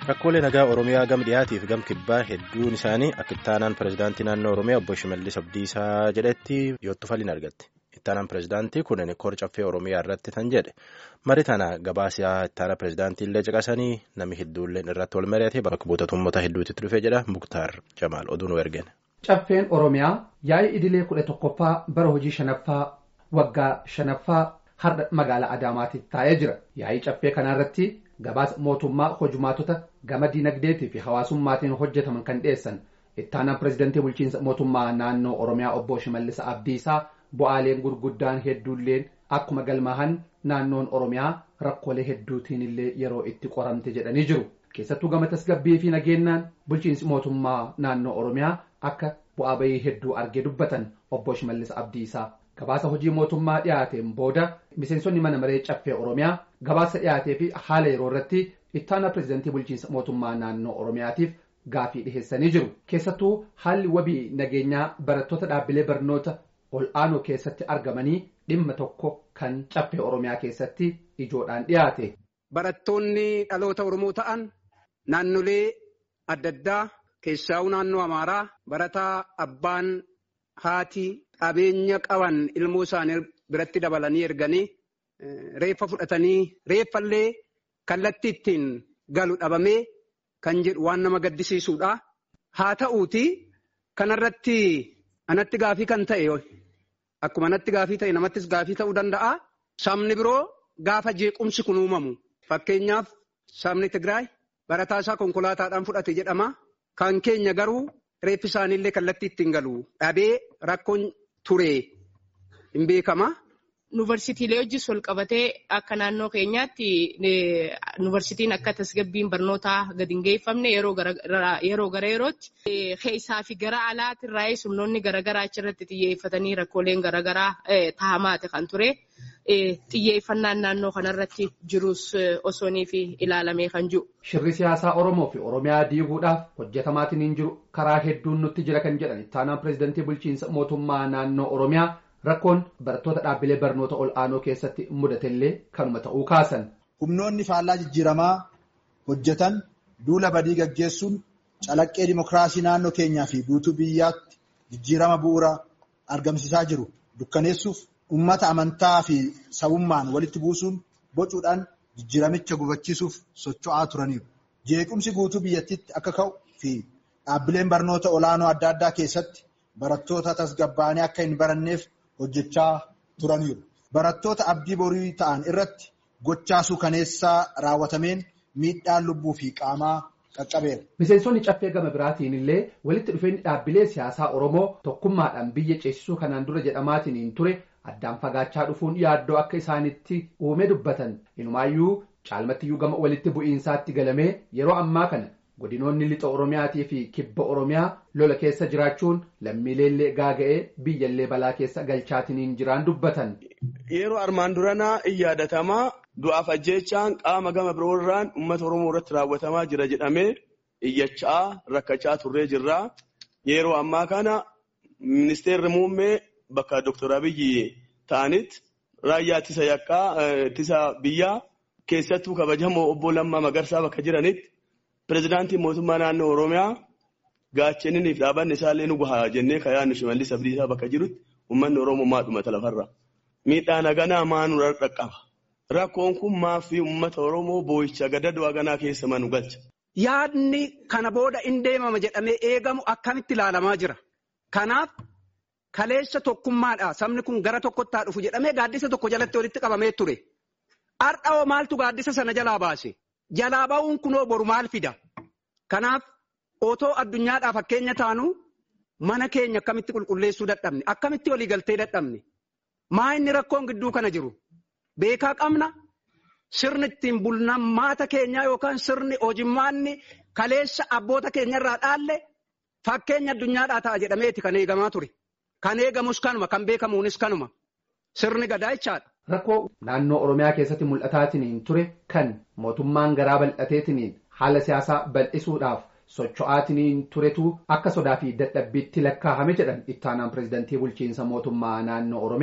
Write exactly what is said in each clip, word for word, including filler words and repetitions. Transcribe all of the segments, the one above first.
Rakkoolee nagaa Oromiyaa gam dhiyaatiif gam kibbaa hedduun isaanii akka ittaanaan pirezidaantii naannoo Oromiyaa obbo Shimallis Abdiisaa jedhetti yootti faliin argatte. Ittaanaan pirezidaantii kunin kor caffee Oromiyaa irratti tan jedhe. Mari tana gabaasiyaa ittaana pirezidaantii illee caqasanii namni hedduulleen irratti wal mari'atee bakka buutota uummata hedduutti dhufe jedha Muktaar Jamaal oduun ergene. Caffeen Oromiyaa yaa'ii idilee kudha tokkoffaa bara hojii shanaffaa waggaa shanaffaa har'a magaalaa Adaamaatti taa'ee jira. Yaa'ii caffee kanarratti gabaasa mootummaa hojumaatota gama diinagdeetii fi hawaasummaatiin hojjetaman kan dhiyeessan ittaanaan pirezidaantii bulchiinsa mootummaa naannoo Oromiyaa obbo Shimallis Abdiisaa bu'aaleen gurguddaan hedduulleen akkuma galmaahan naannoon Oromiyaa rakkoolee hedduutiin illee yeroo itti qoramte jedhanii jiru. Keessattuu gama tasgabbii fi nageenyaan bulchiinsi mootummaa naannoo Oromiyaa akka bu'aa bayii hedduu argee dubbatan obbo Shimallis Abdiisaa. Gabaasa hojii mootummaa dhiyaateen booda miseensonni mana maree caffee Oromiyaa gabaasa dhiyaatee fi haala yeroo irratti ittaana pirezidaantii bulchiinsa mootummaa naannoo Oromiyaatiif gaafii dhiheessanii jiru. Keessattuu haalli wabii nageenyaa barattoota dhaabbilee barnoota ol aanoo keessatti argamanii dhimma tokko kan caffee Oromiyaa keessatti ijoodhaan dhiyaate. Barattoonni dhaloota Oromoo ta'an naannolee adda addaa keessaa naannoo Amaaraa barataa abbaan haati qabeenya qaban ilmoo isaanii biratti dabalanii erganii reeffa fudhatanii reeffallee kallattii ittiin galu dhabamee kan jedhu waan nama gaddisiisuudha. Haa ta'uuti kanarratti anatti gaafii kan ta'e akkuma anatti gaafii ta'e namattis gaafii ta'uu danda'a. Sabni biroo gaafa jeequmsi kun uumamu fakkeenyaaf sabni Tigraay barataa isaa konkolaataadhaan fudhate jedhama. Kan keenya garuu reeffi isaaniillee kallattii ittiin galu dhabee rakkoon ture hin beekama. Yuunivarsiitiilee hojii wal qabatee akka naannoo keenyaatti yuunivarsiitiin akka tasgabbiin barnootaa gadi hin geeffamne yeroo gara yerootti keessaa fi gara alaatti irraa humnoonni garaagaraa achirratti xiyyeeffatanii rakkooleen garaagaraa tahamaate kan ture. Xiyyeeffannaan naannoo kanarratti jirus osoonii fi ilaalamee kan jiru. Shirri siyaasaa Oromoo fi Oromiyaa diiguudhaaf hojjetamaatiin hin jiru karaa hedduun nutti jira kan jedhan ittaanaan pirezidaantii bulchiinsa mootummaa naannoo Oromiyaa rakkoon barattoota dhaabbilee barnoota ol aanoo keessatti mudatellee kanuma ta'uu kaasan. Humnoonni faallaa jijjiiramaa hojjetan duula badii gaggeessuun calaqqee dimokiraasii naannoo keenyaa fi guutuu biyyaatti jijjiirama bu'uura argamsiisaa jiru dukkaneessuuf. Uummata amantaa fi sabummaan walitti buusuun bocuudhaan jijjiiramicha gufachiisuuf socho'aa turaniiru. Jeequmsi guutuu biyyattiitti akka ka'u fi dhaabbileen barnoota olaanoo adda addaa keessatti barattoota tasgabbaa'anii akka hin baranneef hojjechaa turaniiru. Barattoota abdii borii ta'an irratti gochaa suukaneessaa raawwatameen miidhaan lubbuu fi qaamaa qaqqabeera. Miseensonni caffee gama biraatiin illee walitti dhufeenyi dhaabbilee siyaasaa Oromoo tokkummaadhaan biyya ceesisuu kanaan dura jedhamaatiin hin ture. Addaan fagaachaa dhufuun yaaddoo akka isaanitti uume dubbatan inumaayyuu caalmattiyyuu gama walitti bu'iinsaatti galamee yeroo ammaa kana godinoonni lixa Oromiyaatii fi kibba Oromiyaa lola keessa jiraachuun lammiileellee gaaga'ee biyyallee balaa keessa galchaatiniin jiraan dubbatan. Yeroo armaan duranaa in yaadatamaa du'aaf ajjeechaan qaama gama biroorraan uummata Oromoo irratti raawwatamaa jira jedhamee iyyachaa rakkachaa turree jirra. Yeroo ammaa kana ministeerri muummee bakka Dooktor Abiyyi ta'anitti raayyaa ittisa yakkaa ittisa biyyaa keessattuu kabajamoo obbo Lammaa Magarsaa bakka jiranitti pirezidaantiin mootummaa naannoo Oromiyaa gaachaniiniif dhaabanni isaallee nu gahaa jennee kayaannu Shimallis Abdiisaa bakka jirutti uummanni Oromoo maadhumata lafarra. Miidhaan haganaa maanuu dhaqqaba. Rakkoon kun maafi uummata Oromoo boo'icha gadadoo haganaa keessa manu galcha. Yaadni kana booda in deemama jedhamee eegamu akkamitti ilaalamaa jira. Kanaaf kaleessa tokkummaadha sabni kun gara tokkotti haa dhufu jedhamee gaaddisa tokko jalatti walitti qabamee ture. Har'aoo maaltu gaaddisa sana jalaa baase? Jalaa ba'uun kunoo boru maal fida? Kanaaf otoo addunyaadhaaf fakkeenya taanu mana keenya akkamitti qulqulleessuu dadhabne? Akkamitti walii galtee dadhabne? Maa inni rakkoon gidduu kana jiru? Beekaa qabna? Sirni ittiin bulmaata keenyaa yookaan sirni hojimmaanni kaleessa abboota keenyarraa dhaalle fakkeenya addunyaadhaa ta'a jedhameeti kan eegamaa ture. Kan eegamus kanuma kan beekamuunis kanuma sirni gadaa jechaadha. Rakkoo naannoo Oromiyaa keessatti mul'ataatiin ture kan mootummaan garaa bal'ateetiin haala siyaasaa bal'isuudhaaf socho'aatiin turetu akka sodaa fi dadhabbiitti lakkaa'ame jedhan ittaanaan pirezidaantii bulchiinsa mootummaa naannoo Oromiyaa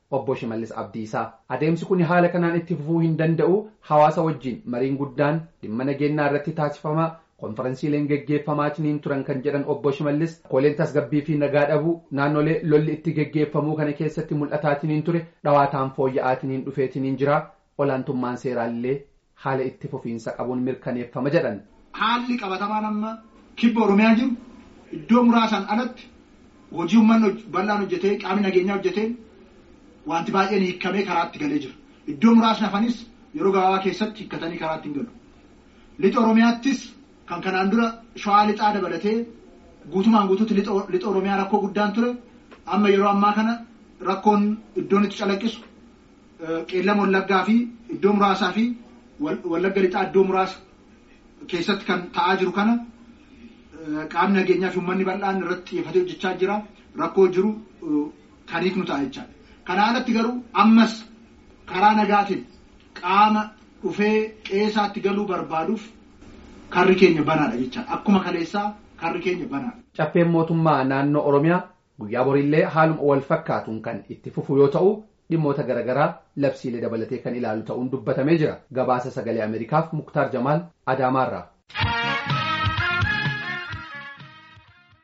obbo Shimallis Abdiisaa. Adeemsi kun haala kanaan itti fufuu hin danda'u. Hawaasa wajjin mariin guddaan dhimma nageenyaa irratti taasifama. Konferensiileen geggeeffamaatiin turan kan jedhan obbo Shimallis kooleen tasgabbii fi nagaa dhabuu naannolee lolli itti geggeeffamuu kana keessatti mul'ataatiin ture dhawaataan fooyya'aatiin dhufeetiin jira. Olaantummaan seeraallee haala itti fufiinsa qabuun mirkaneeffama jedhan. Haalli qabatamaan amma kibba Oromiyaa jiru iddoo muraasaan alatti hojii uummanni bal'aan hojjetee qaamni nageenyaa hojjetee wanti baay'een hiikamee karaatti galee jira. Iddoo muraasni hafanis yeroo gabaabaa keessatti hiikkatanii karaatti hin galu. Lixa Oromiyaattis kan kanaan dura shawaa lixaa dabalatee guutumaan guutuutti lixa Oromiyaa rakkoo guddaan ture. Amma yeroo ammaa kana rakkoon iddoon itti calaqqisu qeellama wallaggaa fi iddoo muraasaa fi wallagga lixaa iddoo muraasa keessatti kan ta'aa jiru kana qaamni nageenyaa fi uummanni bal'aan irratti xiyyeeffatee hojjechaa jira. Rakkoo jiru kan hiiknu ta'a jechaadha. Kana alatti garuu ammas karaa nagaatiin qaama dhufee qeesaatti galuu barbaaduuf karri keenya banaadha jechaadha. Akkuma kaleessaa karri keenya banaadha. Caffeen mootummaa naannoo Oromiyaa guyyaa boriillee haaluma wal fakkaatuun kan itti fufu yoo ta'u dhimmoota garaagaraa labsiilee dabalatee kan ilaalu ta'uun dubbatamee jira. Gabaasa sagalee Ameerikaaf Muktaar Jamaal Adaamaarraa.